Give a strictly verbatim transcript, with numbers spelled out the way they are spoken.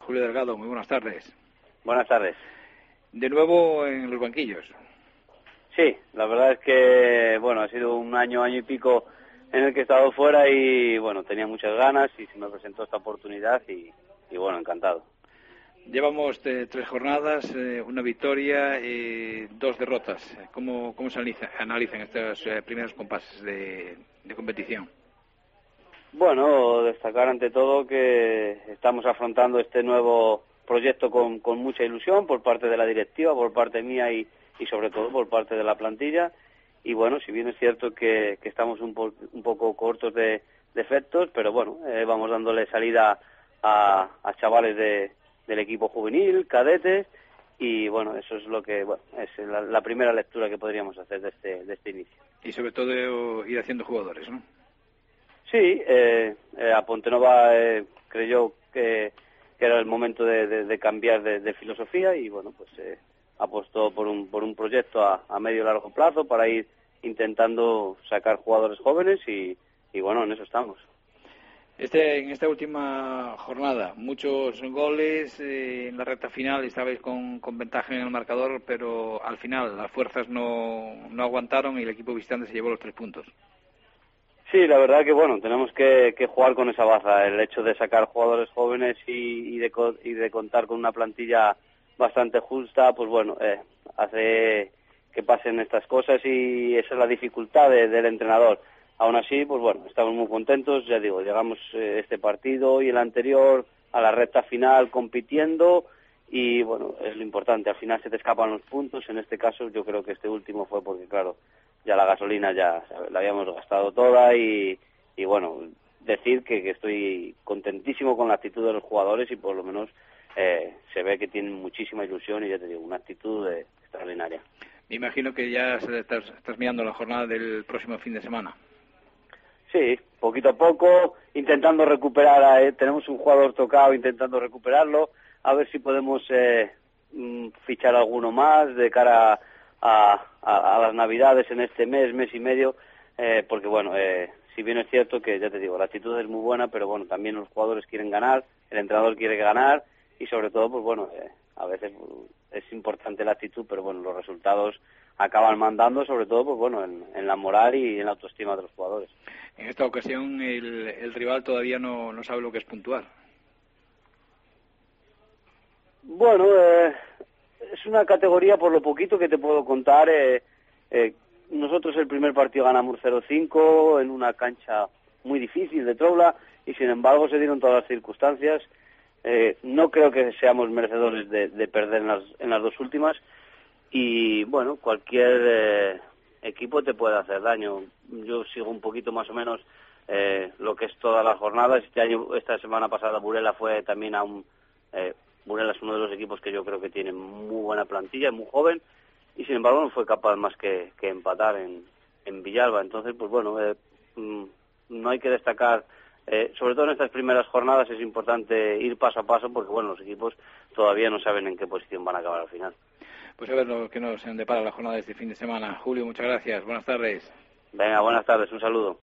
Julio Delgado, muy buenas tardes. Buenas tardes. De nuevo en los banquillos. Sí, la verdad es que, bueno, ha sido un año, año y pico en el que he estado fuera y, bueno, tenía muchas ganas y se me presentó esta oportunidad y, y bueno, encantado. Llevamos eh, tres jornadas, eh, una victoria y dos derrotas. ¿Cómo, cómo se analiza, analizan estos eh, primeros compases de, de competición? Bueno, destacar ante todo que estamos afrontando este nuevo proyecto con, con mucha ilusión por parte de la directiva, por parte mía y, y sobre todo por parte de la plantilla. Y bueno, si bien es cierto que, que estamos un, po, un poco cortos de, de efectos, pero bueno, eh, vamos dándole salida a, a chavales de, del equipo juvenil, cadetes, y bueno, eso es lo que bueno, es la, la primera lectura que podríamos hacer de este, de este inicio. Y sobre todo ir haciendo jugadores, ¿no? Sí, eh, eh, a Pontenova eh, creyó que, que era el momento de, de, de cambiar de, de filosofía y bueno, pues eh, apostó por un, por un proyecto a, a medio y largo plazo para ir intentando sacar jugadores jóvenes y, y bueno, en eso estamos. Este, en esta última jornada, muchos goles eh, en la recta final, estabais con, con ventaja en el marcador, pero al final las fuerzas no, no aguantaron y el equipo visitante se llevó los tres puntos. Sí, la verdad que bueno, tenemos que, que jugar con esa baza. El hecho de sacar jugadores jóvenes y, y, de, y de contar con una plantilla bastante justa, pues bueno, eh, hace que pasen estas cosas y esa es la dificultad de, del entrenador. Aún así, pues bueno, estamos muy contentos, ya digo, llegamos eh, este partido y el anterior a la recta final compitiendo y bueno, es lo importante, al final se te escapan los puntos, en este caso yo creo que este último fue porque claro, ya la gasolina ya la habíamos gastado toda y, y bueno, decir que, que estoy contentísimo con la actitud de los jugadores y por lo menos eh, se ve que tienen muchísima ilusión y ya te digo, una actitud eh, extraordinaria. Me imagino que ya estás, estás mirando la jornada del próximo fin de semana. Sí, poquito a poco, intentando recuperar, eh, tenemos un jugador tocado, intentando recuperarlo, a ver si podemos eh, fichar alguno más de cara a, a, a las Navidades en este mes, mes y medio, eh, porque bueno, eh, si bien es cierto que, ya te digo, la actitud es muy buena, pero bueno, también los jugadores quieren ganar, el entrenador quiere ganar y sobre todo, pues bueno, eh, a veces es importante la actitud, pero bueno, los resultados acaban mandando, sobre todo, pues bueno, en, en la moral y en la autoestima de los jugadores. En esta ocasión el, el rival todavía no, no sabe lo que es puntuar. Bueno, eh, es una categoría, por lo poquito que te puedo contar, eh, eh, nosotros el primer partido ganamos cero cinco en una cancha muy difícil de Troula y sin embargo se dieron todas las circunstancias. Eh, no creo que seamos merecedores de, de perder en las, en las dos últimas y bueno, cualquier eh, equipo te puede hacer daño. Yo sigo un poquito más o menos eh, lo que es todas las jornadas. Este año, esta semana pasada Burela fue también a un... Eh, Burela es uno de los equipos que yo creo que tiene muy buena plantilla, muy joven, y sin embargo no fue capaz más que, que empatar en, en Villalba. Entonces, pues bueno, eh, no hay que destacar, eh, sobre todo en estas primeras jornadas es importante ir paso a paso porque bueno, los equipos todavía no saben en qué posición van a acabar al final. Pues a ver lo que nos depara la jornada de este fin de semana. Julio, muchas gracias. Buenas tardes. Venga, buenas tardes. Un saludo.